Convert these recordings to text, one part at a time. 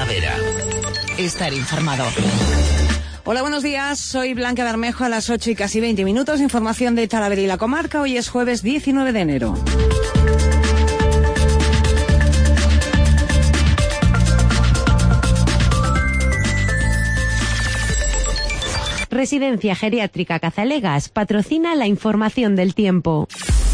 Talavera. Estar informado. Hola, buenos días. Soy Blanca Bermejo. A las 8 y casi 20 minutos. Información de Talavera y la comarca. Hoy es jueves 19 de enero. Residencia Geriátrica Cazalegas patrocina la información del tiempo.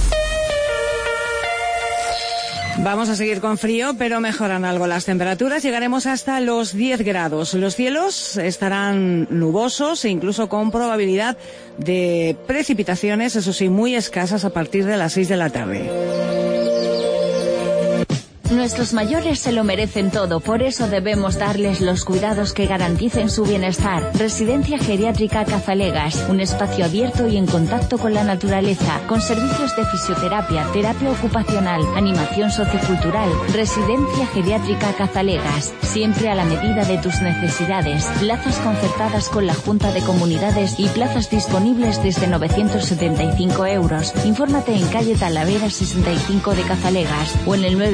Vamos a seguir con frío, pero mejoran algo las temperaturas. Llegaremos hasta los 10 grados. Los cielos estarán nubosos e incluso con probabilidad de precipitaciones, eso sí, muy escasas a partir de las 6 de la tarde. Nuestros mayores se lo merecen todo, por eso debemos darles los cuidados que garanticen su bienestar. Residencia Geriátrica Cazalegas, un espacio abierto y en contacto con la naturaleza, con servicios de fisioterapia, terapia ocupacional, animación sociocultural. Residencia Geriátrica Cazalegas, siempre a la medida de tus necesidades. Plazas concertadas con la Junta de Comunidades y plazas disponibles desde 975 euros. Infórmate en calle Talavera 65 de Cazalegas o en el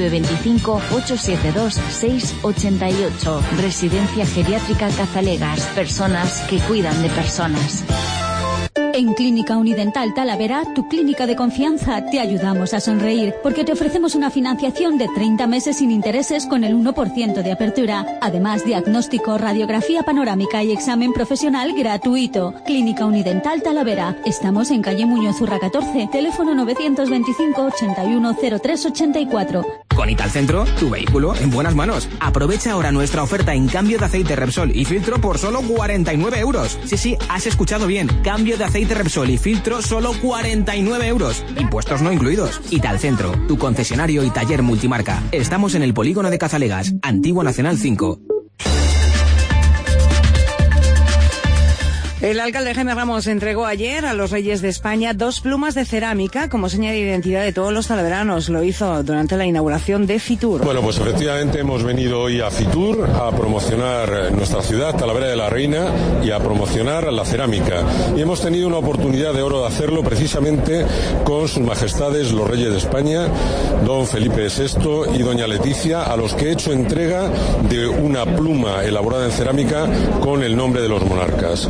925-872-688. Residencia Geriátrica Cazalegas. Personas que cuidan de personas. En Clínica Unidental Talavera, tu clínica de confianza, te ayudamos a sonreír porque te ofrecemos una financiación de 30 meses sin intereses con el 1% de apertura. Además, diagnóstico, radiografía panorámica y examen profesional gratuito. Clínica Unidental Talavera. Estamos en calle Muñoz Urra 14, teléfono 925-810384. Con Italcentro, tu vehículo en buenas manos. Aprovecha ahora nuestra oferta en cambio de aceite Repsol y filtro por solo 49 euros. Sí, has escuchado bien. Cambio de aceite Repsol y filtro solo 49 euros. Impuestos no incluidos. Italcentro, tu concesionario y taller multimarca. Estamos en el polígono de Cazalegas, Antigua Nacional 5. El alcalde Jaime Ramos entregó ayer a los Reyes de España 2 plumas de cerámica como señal de identidad de todos los talaveranos. Lo hizo durante la inauguración de Fitur. Bueno, pues efectivamente hemos venido hoy a Fitur a promocionar nuestra ciudad, Talavera de la Reina, y a promocionar la cerámica. Y hemos tenido una oportunidad de oro de hacerlo precisamente con sus majestades los Reyes de España, don Felipe VI y doña Leticia, a los que he hecho entrega de una pluma elaborada en cerámica con el nombre de los monarcas.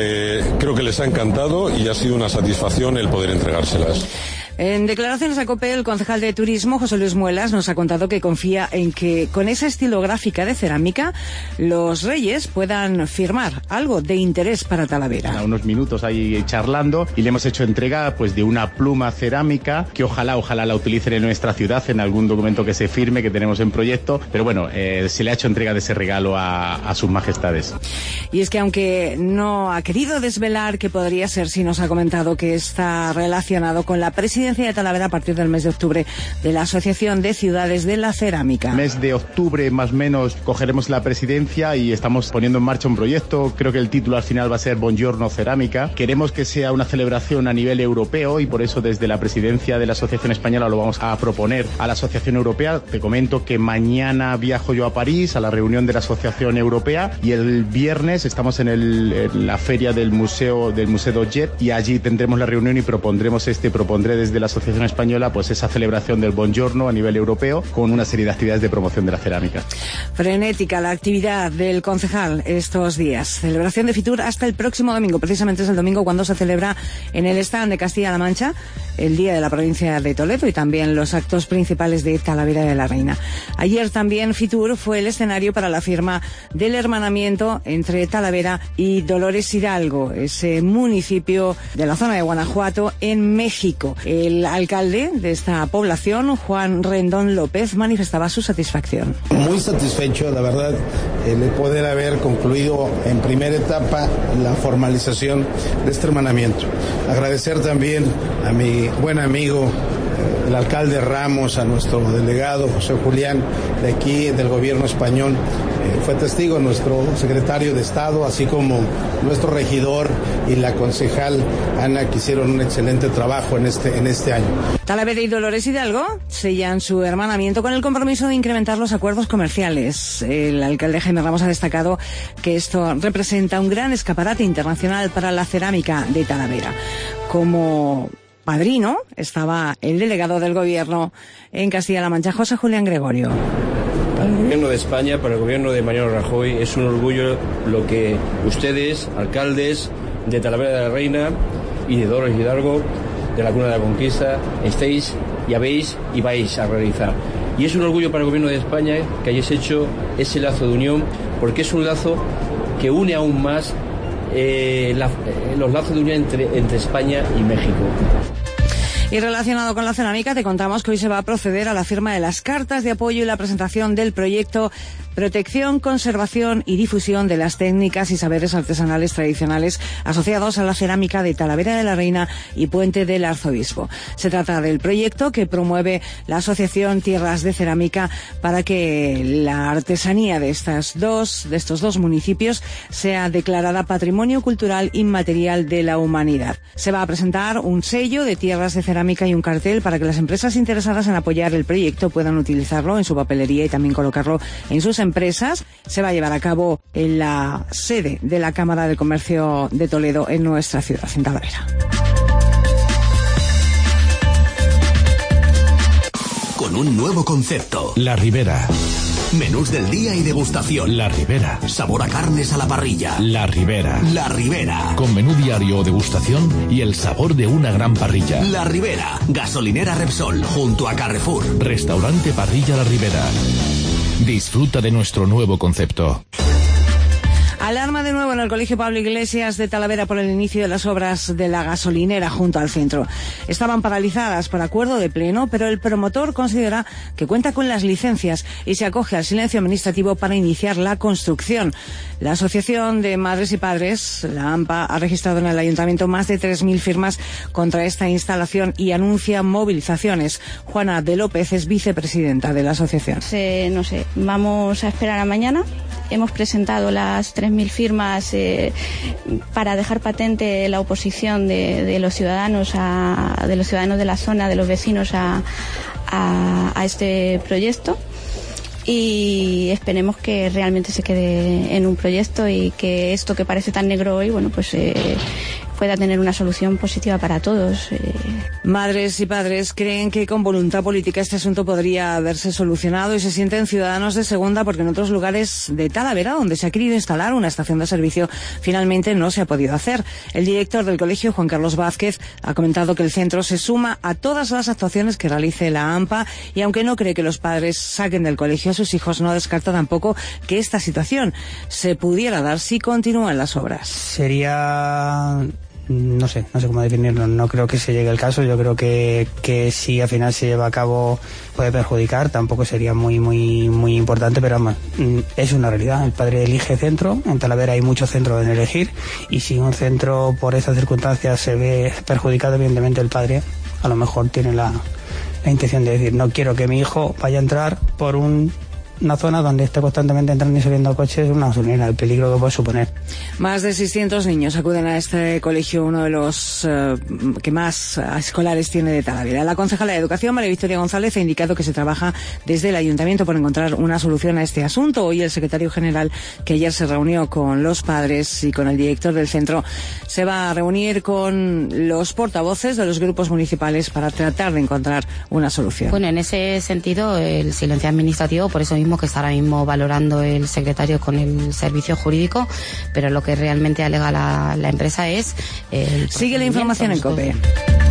Creo que les ha encantado y ha sido una satisfacción el poder entregárselas. En declaraciones a COPE, el concejal de Turismo, José Luis Muelas, nos ha contado que confía en que con esa estilográfica de cerámica los Reyes puedan firmar algo de interés para Talavera. A unos minutos ahí charlando y le hemos hecho entrega pues de una pluma cerámica que ojalá la utilicen en nuestra ciudad en algún documento que se firme, que tenemos en proyecto, pero bueno, se le ha hecho entrega de ese regalo a sus majestades. Y es que aunque no ha querido desvelar qué podría ser, sí nos ha comentado que está relacionado con la presidencia de Talavera a partir del mes de octubre de la Asociación de Ciudades de la Cerámica. Mes de octubre más o menos cogeremos la presidencia y estamos poniendo en marcha un proyecto. Creo que el título al final va a ser Buongiorno Cerámica. Queremos que sea una celebración a nivel europeo y por eso desde la presidencia de la Asociación Española lo vamos a proponer a la Asociación Europea. Te comento que mañana viajo yo a París a la reunión de la Asociación Europea y el viernes estamos en la feria del Museo d'Objet y allí tendremos la reunión y propondré desde la Asociación Española pues esa celebración del Buongiorno a nivel europeo con una serie de actividades de promoción de la cerámica. Frenética la actividad del concejal estos días. Celebración de Fitur hasta el próximo domingo. Precisamente es el domingo cuando se celebra en el stand de Castilla-La Mancha el Día de la Provincia de Toledo y también los actos principales de Talavera de la Reina. Ayer también Fitur fue el escenario para la firma del hermanamiento entre Talavera y Dolores Hidalgo, ese municipio de la zona de Guanajuato en México. El alcalde de esta población, Juan Rendón López, manifestaba su satisfacción. Muy satisfecho, la verdad, de poder haber concluido en primera etapa la formalización de este hermanamiento. Agradecer también a mi buen amigo, el alcalde Ramos, a nuestro delegado José Julián, de aquí, del gobierno español. Fue testigo nuestro secretario de Estado, así como nuestro regidor y la concejal Ana, que hicieron un excelente trabajo en este año. Talavera y Dolores Hidalgo sellan su hermanamiento con el compromiso de incrementar los acuerdos comerciales. El alcalde Jaime Ramos ha destacado que esto representa un gran escaparate internacional para la cerámica de Talavera. Como padrino estaba el delegado del gobierno en Castilla-La Mancha, José Julián Gregorio. Para el Gobierno de España, para el Gobierno de Mariano Rajoy, es un orgullo lo que ustedes, alcaldes de Talavera de la Reina y de Dolores Hidalgo, de la Cuna de la Conquista, estéis y habéis y vais a realizar. Y es un orgullo para el Gobierno de España que hayáis hecho ese lazo de unión, porque es un lazo que une aún más los lazos de unión entre España y México. Y relacionado con la cerámica, te contamos que hoy se va a proceder a la firma de las cartas de apoyo y la presentación del proyecto Protección, Conservación y Difusión de las Técnicas y Saberes Artesanales Tradicionales asociados a la cerámica de Talavera de la Reina y Puente del Arzobispo. Se trata del proyecto que promueve la Asociación Tierras de Cerámica para que la artesanía de estos dos municipios sea declarada Patrimonio Cultural Inmaterial de la Humanidad. Se va a presentar un sello de tierras de cerámica y un cartel para que las empresas interesadas en apoyar el proyecto puedan utilizarlo en su papelería y también colocarlo en sus empresas. Se va a llevar a cabo en la sede de la Cámara de Comercio de Toledo en nuestra ciudad, en Talavera. Con un nuevo concepto. La Ribera. Menús del día y degustación. La Ribera. Sabor a carnes a la parrilla. La Ribera. La Ribera. Con menú diario o degustación y el sabor de una gran parrilla. La Ribera. Gasolinera Repsol, junto a Carrefour. Restaurante Parrilla La Ribera. Disfruta de nuestro nuevo concepto. Alarma de nuevo en el Colegio Pablo Iglesias de Talavera por el inicio de las obras de la gasolinera junto al centro. Estaban paralizadas por acuerdo de pleno, pero el promotor considera que cuenta con las licencias y se acoge al silencio administrativo para iniciar la construcción. La Asociación de Madres y Padres, la AMPA, ha registrado en el Ayuntamiento más de 3.000 firmas contra esta instalación y anuncia movilizaciones. Juana de López es vicepresidenta de la asociación. Vamos a esperar a mañana. Hemos presentado las 3.000 firmas para dejar patente la oposición de los ciudadanos de la zona, de los vecinos a este proyecto. Y esperemos que realmente se quede en un proyecto y que esto que parece tan negro hoy, pueda tener una solución positiva para todos. Madres y padres creen que con voluntad política este asunto podría haberse solucionado y se sienten ciudadanos de segunda porque en otros lugares de Talavera, donde se ha querido instalar una estación de servicio, finalmente no se ha podido hacer. El director del colegio, Juan Carlos Vázquez, ha comentado que el centro se suma a todas las actuaciones que realice la AMPA y aunque no cree que los padres saquen del colegio a sus hijos, no descarta tampoco que esta situación se pudiera dar si continúan las obras. Sería... No sé cómo definirlo, no creo que se llegue el caso, yo creo que si al final se lleva a cabo puede perjudicar, tampoco sería muy importante, pero vamos, es una realidad, el padre elige centro, en Talavera hay muchos centros en elegir y si un centro por esas circunstancias se ve perjudicado, evidentemente el padre a lo mejor tiene la intención de decir, no quiero que mi hijo vaya a entrar por una zona donde esté constantemente entrando y saliendo coches, una gasolinera, el peligro que puede suponer. Más de 600 niños acuden a este colegio, uno de los que más escolares tiene de Talavera. La concejala de Educación, María Victoria González, ha indicado que se trabaja desde el Ayuntamiento por encontrar una solución a este asunto. Hoy el secretario general, que ayer se reunió con los padres y con el director del centro, se va a reunir con los portavoces de los grupos municipales para tratar de encontrar una solución. Bueno, en ese sentido, el silencio administrativo, por eso mismo que está ahora mismo valorando el secretario con el servicio jurídico, pero lo que realmente alega la empresa es... Sigue la información en COPE.